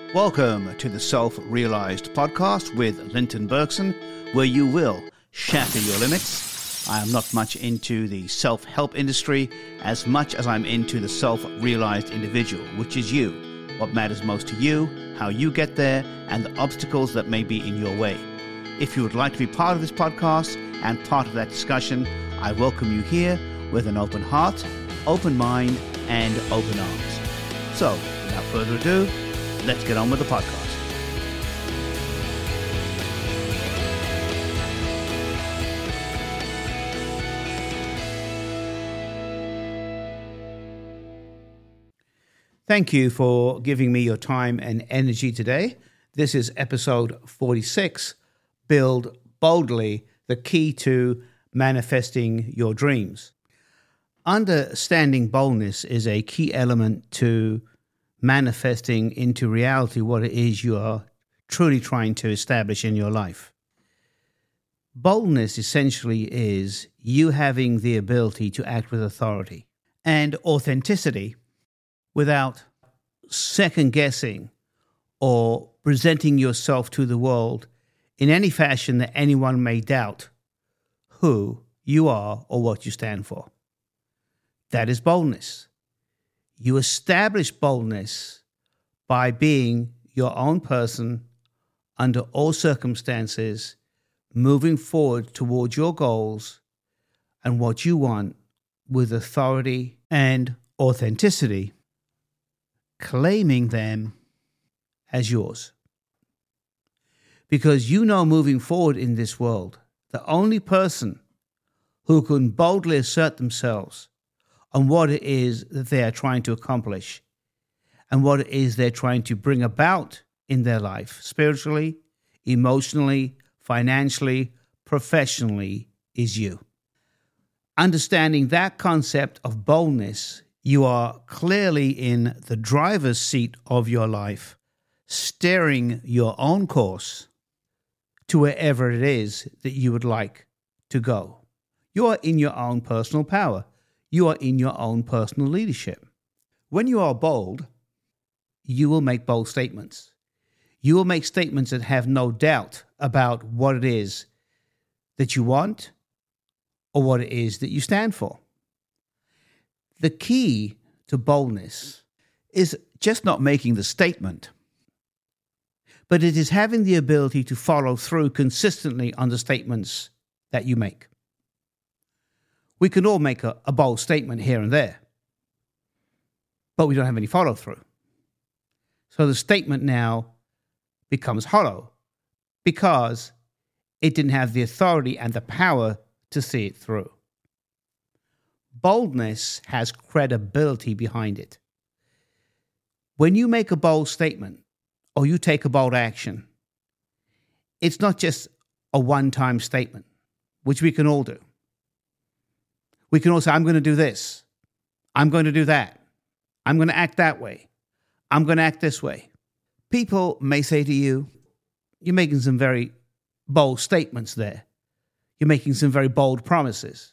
Welcome to the Self-Realized Podcast with Linton Bergson, where you will shatter your limits. I am not much into the self-help industry as much as I'm into the self-realized individual, which is you. What matters most to you, how you get there, and the obstacles that may be in your way. If you would like to be part of this podcast and part of that discussion, I welcome you here with an open heart, open mind, and open arms. So, without further ado, let's get on with the podcast. Thank you for giving me your time and energy today. This is episode 46, Build Boldly, the key to manifesting your dreams. Understanding boldness is a key element to manifesting into reality what it is you are truly trying to establish in your life. Boldness essentially is you having the ability to act with authority and authenticity without second-guessing or presenting yourself to the world in any fashion that anyone may doubt who you are or what you stand for. That is boldness. You establish boldness by being your own person under all circumstances, moving forward towards your goals and what you want with authority and authenticity, claiming them as yours. Because you know moving forward in this world, the only person who can boldly assert themselves on what it is that they are trying to accomplish and what it is they're trying to bring about in their life, spiritually, emotionally, financially, professionally, is you. Understanding that concept of boldness, you are clearly in the driver's seat of your life, steering your own course to wherever it is that you would like to go. You are in your own personal power. You are in your own personal leadership. When you are bold, you will make bold statements. You will make statements that have no doubt about what it is that you want or what it is that you stand for. The key to boldness is just not making the statement, but it is having the ability to follow through consistently on the statements that you make. We can all make a bold statement here and there, but we don't have any follow-through. So the statement now becomes hollow because it didn't have the authority and the power to see it through. Boldness has credibility behind it. When you make a bold statement or you take a bold action, it's not just a one-time statement, which we can all do. We can all say, I'm going to do this. I'm going to do that. I'm going to act that way. I'm going to act this way. People may say to you, you're making some very bold statements there. You're making some very bold promises.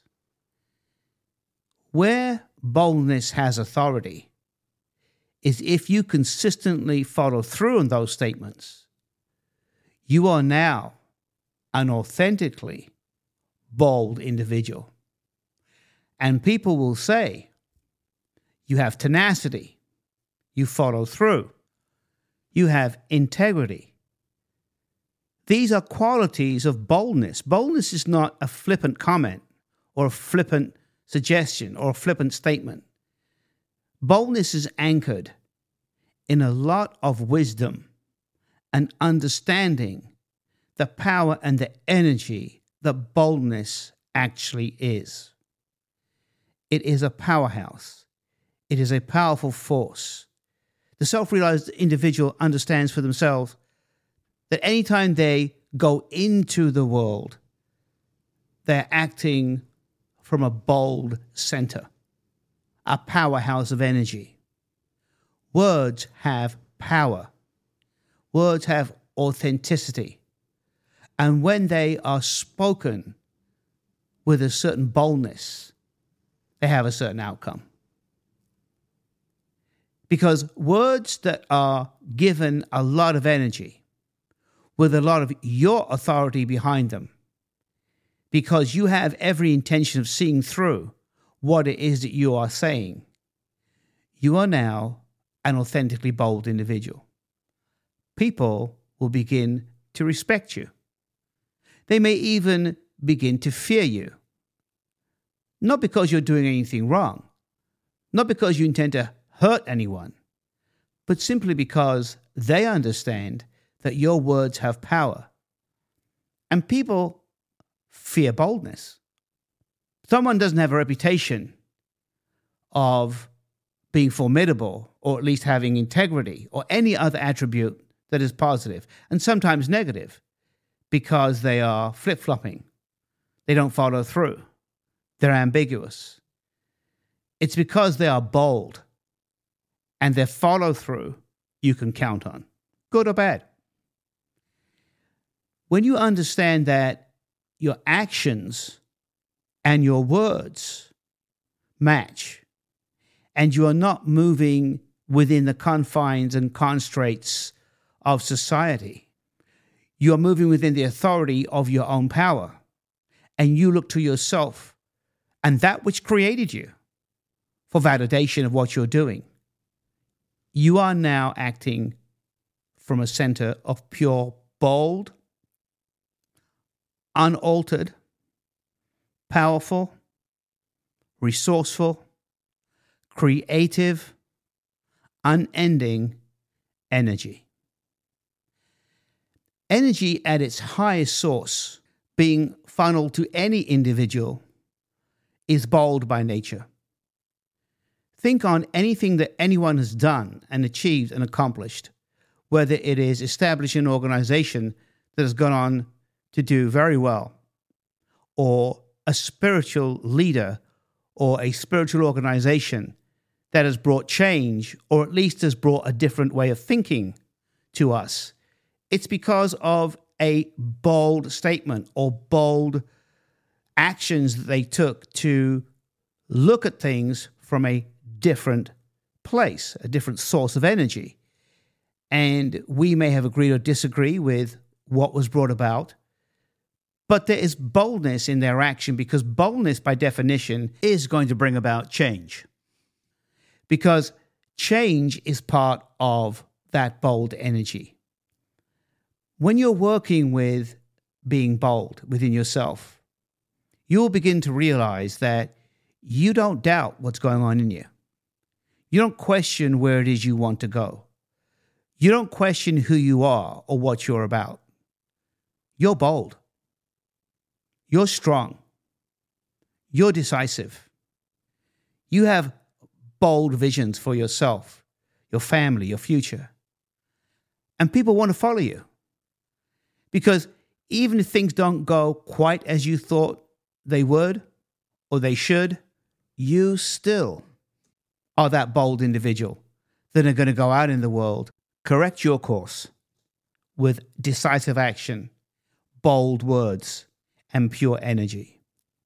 Where boldness has authority is if you consistently follow through on those statements, you are now an authentically bold individual. And people will say, you have tenacity, you follow through, you have integrity. These are qualities of boldness. Boldness is not a flippant comment or a flippant suggestion or a flippant statement. Boldness is anchored in a lot of wisdom and understanding the power and the energy that boldness actually is. It is a powerhouse. It is a powerful force. The self-realized individual understands for themselves that anytime they go into the world, they're acting from a bold center, a powerhouse of energy. Words have power. Words have authenticity. And when they are spoken with a certain boldness, they have a certain outcome. Because words that are given a lot of energy, with a lot of your authority behind them, because you have every intention of seeing through what it is that you are saying, you are now an authentically bold individual. People will begin to respect you. They may even begin to fear you. Not because you're doing anything wrong, not because you intend to hurt anyone, but simply because they understand that your words have power. And people fear boldness. Someone doesn't have a reputation of being formidable, or at least having integrity, or any other attribute that is positive, and sometimes negative, because they are flip-flopping. They don't follow through. They're ambiguous. It's because they are bold, and their follow-through you can count on, good or bad. When you understand that your actions and your words match, and you are not moving within the confines and constraints of society, you are moving within the authority of your own power, and you look to yourself and that which created you for validation of what you're doing. You are now acting from a center of pure, bold, unaltered, powerful, resourceful, creative, unending energy. Energy at its highest source, being funneled to any individual, is bold by nature. Think on anything that anyone has done and achieved and accomplished, whether it is establishing an organization that has gone on to do very well, or a spiritual leader or a spiritual organization that has brought change, or at least has brought a different way of thinking to us. It's because of a bold statement or bold actions that they took to look at things from a different place, a different source of energy. And we may have agreed or disagree with what was brought about, but there is boldness in their action, because boldness, by definition, is going to bring about change. Because change is part of that bold energy. When you're working with being bold within yourself, you'll begin to realize that you don't doubt what's going on in you. You don't question where it is you want to go. You don't question who you are or what you're about. You're bold. You're strong. You're decisive. You have bold visions for yourself, your family, your future. And people want to follow you. Because even if things don't go quite as you thought they would or they should, you still are that bold individual that are going to go out in the world, correct your course with decisive action, bold words, and pure energy.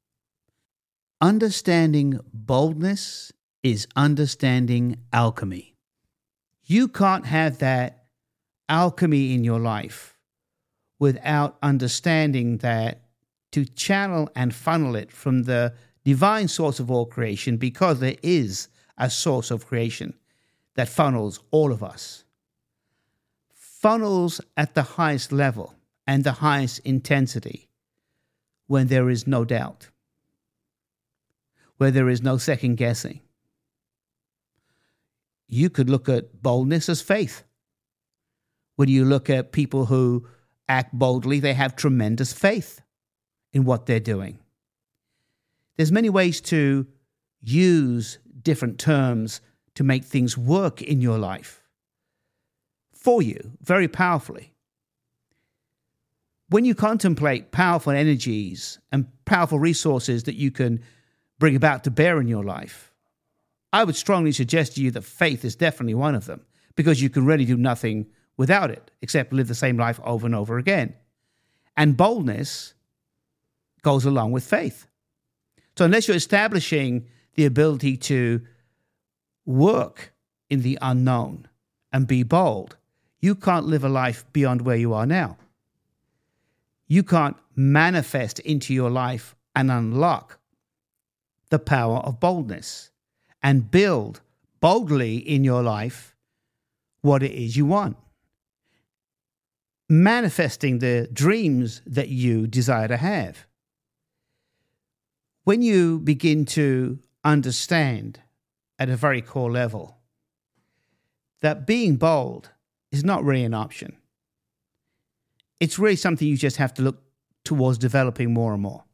Understanding boldness is understanding alchemy. You can't have that alchemy in your life without understanding that to channel and funnel it from the divine source of all creation, because there is a source of creation that funnels all of us, funnels at the highest level and the highest intensity when there is no doubt, where there is no second guessing. You could look at boldness as faith. When you look at people who act boldly, they have tremendous faith in what they're doing. There's many ways to use different terms to make things work in your life for you very powerfully. When you contemplate powerful energies and powerful resources that you can bring about to bear in your life, I would strongly suggest to you that faith is definitely one of them, because you can really do nothing without it except live the same life over and over again. And boldness goes along with faith. So unless you're establishing the ability to work in the unknown and be bold, you can't live a life beyond where you are now. You can't manifest into your life and unlock the power of boldness and build boldly in your life what it is you want. Manifesting the dreams that you desire to have. When you begin to understand at a very core level that being bold is not really an option, it's really something you just have to look towards developing more and more.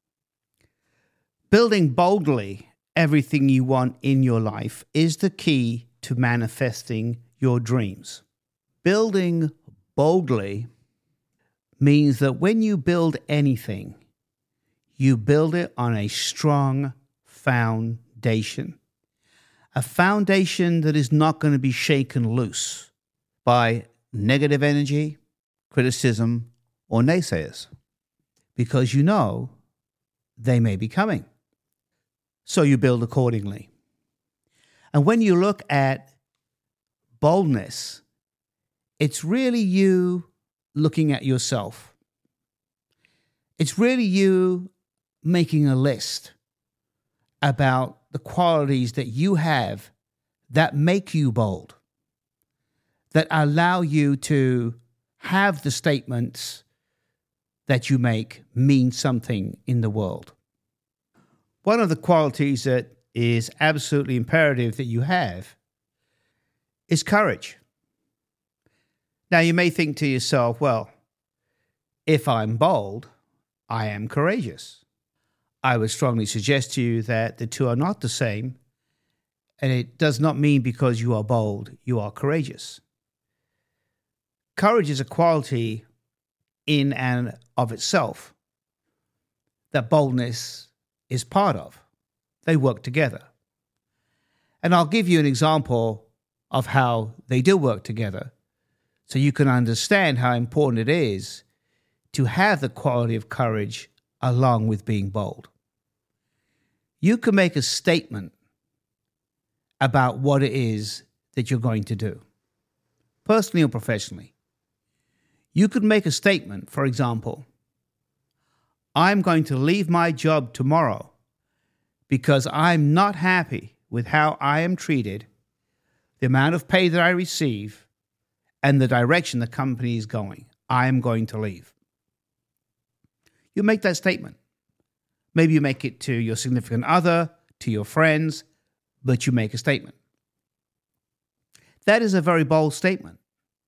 Building boldly everything you want in your life is the key to manifesting your dreams. Building boldly means that when you build anything, you build it on a strong foundation. A foundation that is not going to be shaken loose by negative energy, criticism, or naysayers, because you know they may be coming. So you build accordingly. And when you look at boldness, it's really you looking at yourself. It's really you making a list about the qualities that you have that make you bold, that allow you to have the statements that you make mean something in the world. One of the qualities that is absolutely imperative that you have is courage. Now, you may think to yourself, well, if I'm bold, I am courageous. I would strongly suggest to you that the two are not the same, and it does not mean because you are bold, you are courageous. Courage is a quality in and of itself that boldness is part of. They work together. And I'll give you an example of how they do work together so you can understand how important it is to have the quality of courage along with being bold. You can make a statement about what it is that you're going to do, personally or professionally. You could make a statement, for example, I'm going to leave my job tomorrow because I'm not happy with how I am treated, the amount of pay that I receive, and the direction the company is going. I am going to leave. You make that statement. Maybe you make it to your significant other, to your friends, but you make a statement. That is a very bold statement.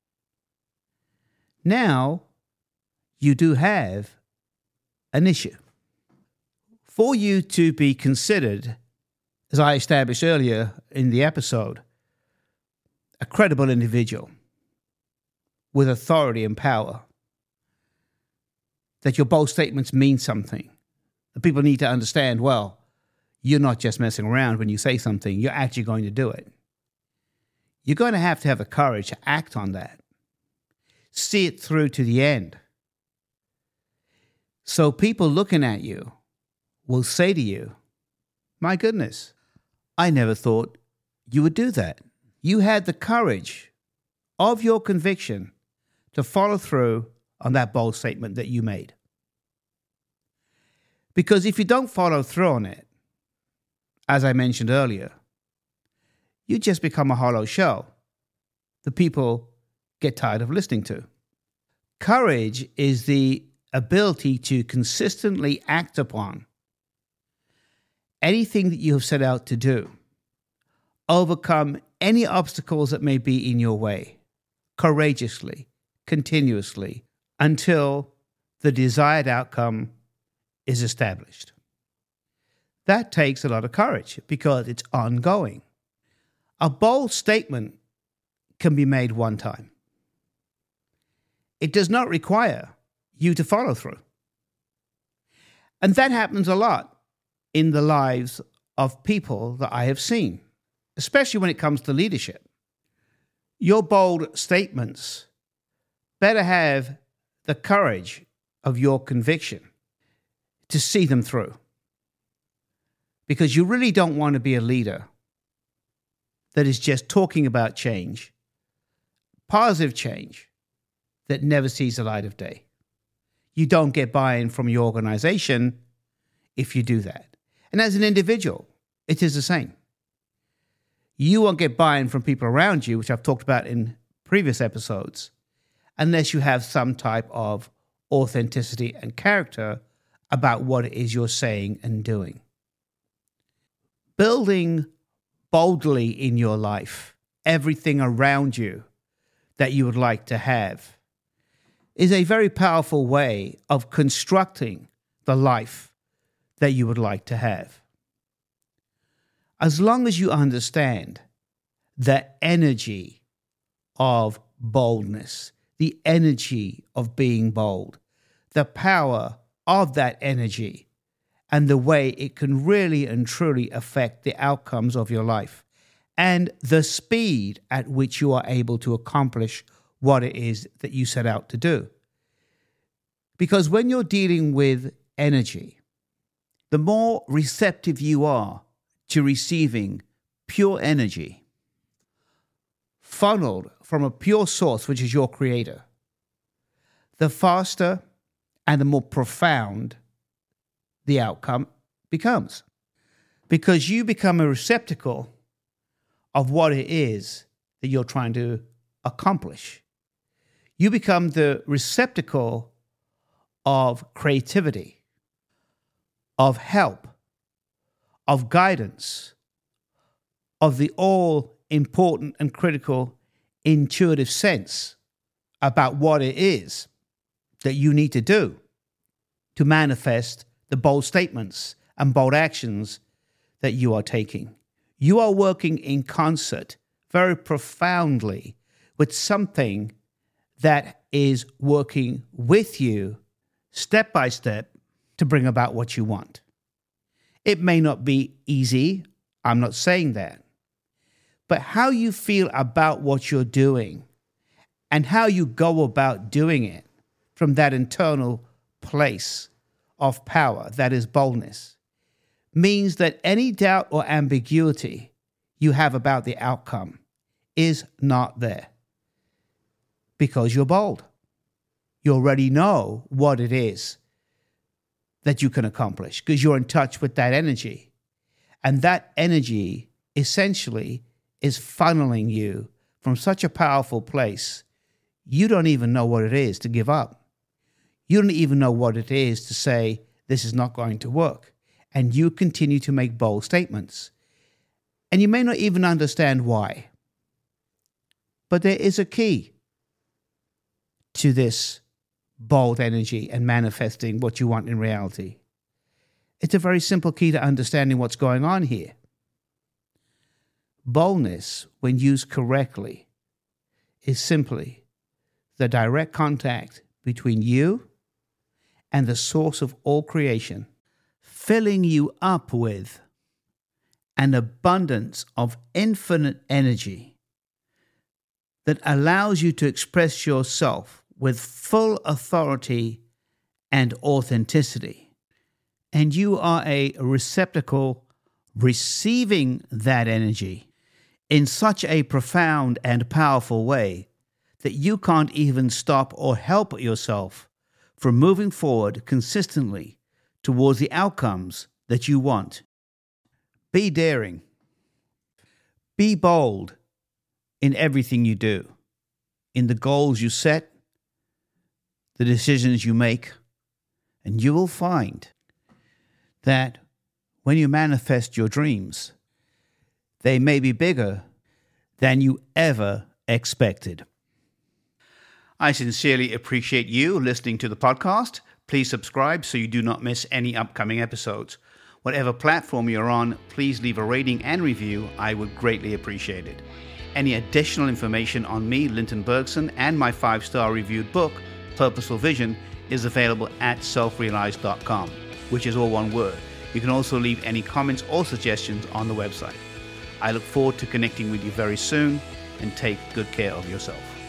Now, you do have an issue. For you to be considered, as I established earlier in the episode, a credible individual with authority and power, that your bold statements mean something. The people need to understand, well, you're not just messing around when you say something, you're actually going to do it. You're going to have the courage to act on that. See it through to the end. So people looking at you will say to you, my goodness, I never thought you would do that. You had the courage of your conviction to follow through on that bold statement that you made. Because if you don't follow through on it, as I mentioned earlier, you just become a hollow shell the people get tired of listening to. Courage is the ability to consistently act upon anything that you have set out to do, overcome any obstacles that may be in your way, courageously, continuously, until the desired outcome is established. That takes a lot of courage because it's ongoing. A bold statement can be made one time. It does not require you to follow through. And that happens a lot in the lives of people that I have seen, especially when it comes to leadership. Your bold statements better have the courage of your conviction to see them through. Because you really don't want to be a leader that is just talking about change, positive change that never sees the light of day. You don't get buy-in from your organization if you do that. And as an individual, it is the same. You won't get buy-in from people around you, which I've talked about in previous episodes, unless you have some type of authenticity and character about what it is you're saying and doing. Building boldly in your life everything around you that you would like to have is a very powerful way of constructing the life that you would like to have. As long as you understand the energy of boldness, the energy of being bold, the power of that energy, and the way it can really and truly affect the outcomes of your life, and the speed at which you are able to accomplish what it is that you set out to do. Because when you're dealing with energy, the more receptive you are to receiving pure energy, funneled from a pure source, which is your creator, the faster and the more profound the outcome becomes. Because you become a receptacle of what it is that you're trying to accomplish. You become the receptacle of creativity, of help, of guidance, of the all-important and critical intuitive sense about what it is that you need to do to manifest the bold statements and bold actions that you are taking. You are working in concert very profoundly with something that is working with you step by step to bring about what you want. It may not be easy, I'm not saying that, but how you feel about what you're doing and how you go about doing it from that internal place of power, that is boldness, means that any doubt or ambiguity you have about the outcome is not there. Because you're bold. You already know what it is that you can accomplish because you're in touch with that energy. And that energy essentially is funneling you from such a powerful place, you don't even know what it is to give up. You don't even know what it is to say, this is not going to work. And you continue to make bold statements. And you may not even understand why. But there is a key to this bold energy and manifesting what you want in reality. It's a very simple key to understanding what's going on here. Boldness, when used correctly, is simply the direct contact between you and the source of all creation, filling you up with an abundance of infinite energy that allows you to express yourself with full authority and authenticity. And you are a receptacle receiving that energy in such a profound and powerful way that you can't even stop or help yourself from moving forward consistently towards the outcomes that you want. Be daring. Be bold in everything you do, in the goals you set, the decisions you make, and you will find that when you manifest your dreams, they may be bigger than you ever expected. I sincerely appreciate you listening to the podcast. Please subscribe so you do not miss any upcoming episodes. Whatever platform you're on, please leave a rating and review. I would greatly appreciate it. Any additional information on me, Linton Bergson, and my 5-star reviewed book, Purposeful Vision, is available at selfrealized.com, which is all one word. You can also leave any comments or suggestions on the website. I look forward to connecting with you very soon, and take good care of yourself.